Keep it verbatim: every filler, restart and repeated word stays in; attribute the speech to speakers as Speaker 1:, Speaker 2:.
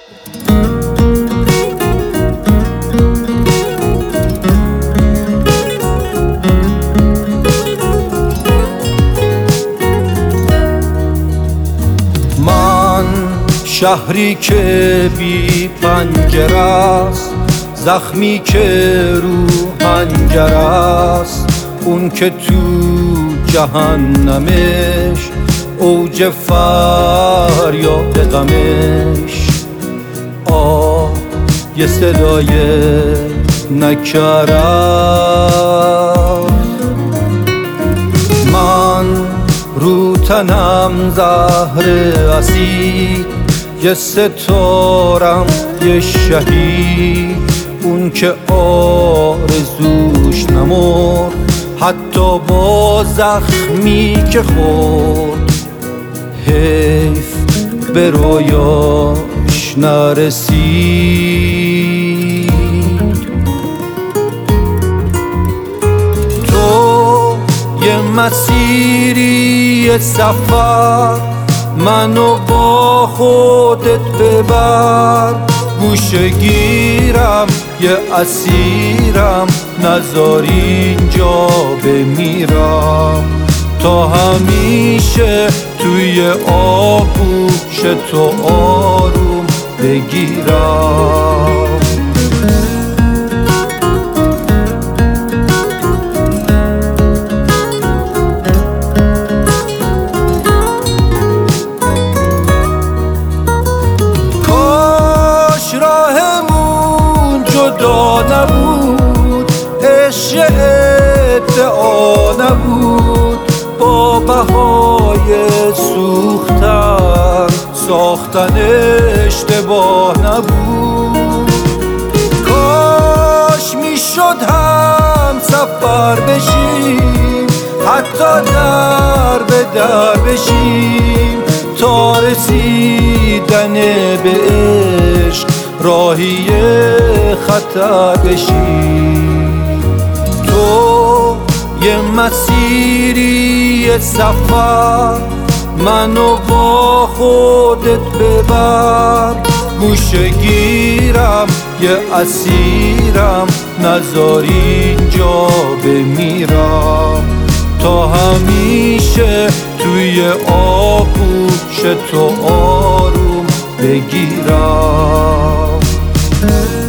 Speaker 1: شهری که بی پنجره است، زخمی که رو حنجر است، اون که تو جهنمش اوج فریاد غمش. آه یه صدای نکره است، من رو تنم زهر اسید، یه ستارم یه شهید، اون که آرزوش نمرد حتی با زخمی که خورد. حیف به رویاش نرسید. تو یه مسیری یه سفر، منو با خودت ببر. گوشه گیرم یه اسیرم، نذار اینجا بمیرم. تا همیشه توی آغوش تو آروم بگیرم. جدا نبود، عشق ادعا نبود، با بهای سوختن ساختن اشتباه نبود. کاش میشد هم سفر بشیم، حتی در به در بشیم، تا رسیدن به عشق راهی خطر بشیم. تو یه مسیری یه سفر، منو با خودت ببر. گوشه گیرم یه اسیرم، نذار اینجا بمیرم. تا همیشه توی آغوش تو آروم بگیرم.